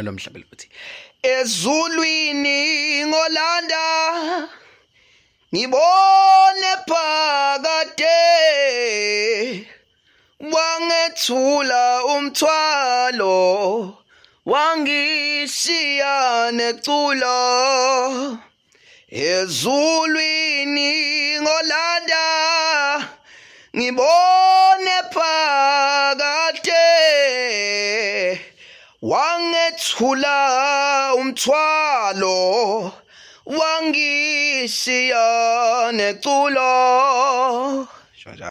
lo mhlabelo uthi ezulwini ngolanda ngibone phakade wangethula umthwalo wangishiya neculo ezulwini ngolanda ngibone phakade wangethula umthwalo wangishiya neculo